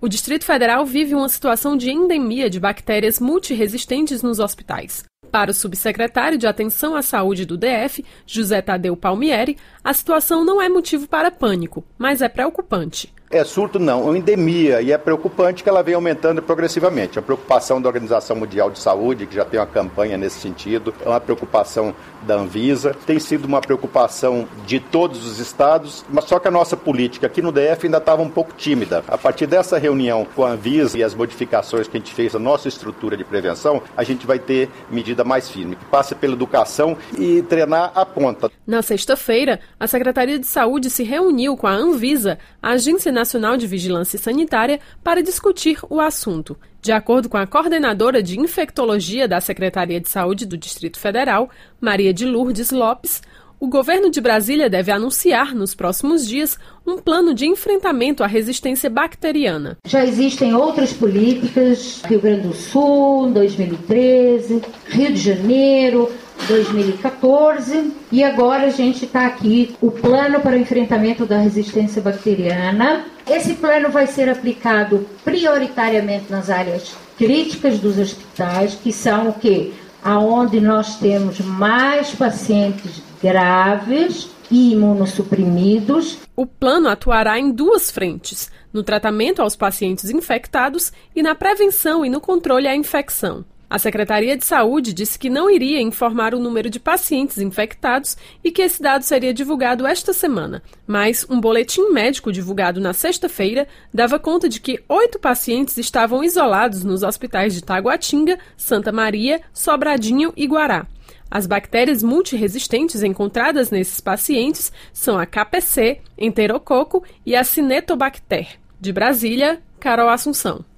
O Distrito Federal vive uma situação de endemia de bactérias multiresistentes nos hospitais. Para o subsecretário de Atenção à Saúde do DF, José Tadeu Palmieri, a situação não é motivo para pânico, mas é preocupante. É surto não, é uma endemia e é preocupante que ela vem aumentando progressivamente. A preocupação da Organização Mundial de Saúde, que já tem uma campanha nesse sentido, é uma preocupação da Anvisa, tem sido uma preocupação de todos os estados, mas só que a nossa política aqui no DF ainda estava um pouco tímida. A partir dessa reunião com a Anvisa e as modificações que a gente fez na nossa estrutura de prevenção, a gente vai ter medida mais firme, que passa pela educação e treinar a ponta. Na sexta-feira, a Secretaria de Saúde se reuniu com a Anvisa, a Agência Nacional de Vigilância Sanitária, para discutir o assunto. De acordo com a coordenadora de infectologia da Secretaria de Saúde do Distrito Federal, Maria de Lourdes Lopes, o governo de Brasília deve anunciar nos próximos dias um plano de enfrentamento à resistência bacteriana. Já existem outras políticas, Rio Grande do Sul, 2013, Rio de Janeiro, 2014, e agora a gente está aqui, o plano para o enfrentamento da resistência bacteriana. Esse plano vai ser aplicado prioritariamente nas áreas críticas dos hospitais, que são o quê? Aonde nós temos mais pacientes graves e imunossuprimidos. O plano atuará em duas frentes: no tratamento aos pacientes infectados e na prevenção e no controle à infecção. A Secretaria de Saúde disse que não iria informar o número de pacientes infectados e que esse dado seria divulgado esta semana. Mas um boletim médico divulgado na sexta-feira dava conta de que 8 pacientes estavam isolados nos hospitais de Taguatinga, Santa Maria, Sobradinho e Guará. As bactérias multiresistentes encontradas nesses pacientes são a KPC, Enterococo e a Cinetobacter. De Brasília, Carol Assunção.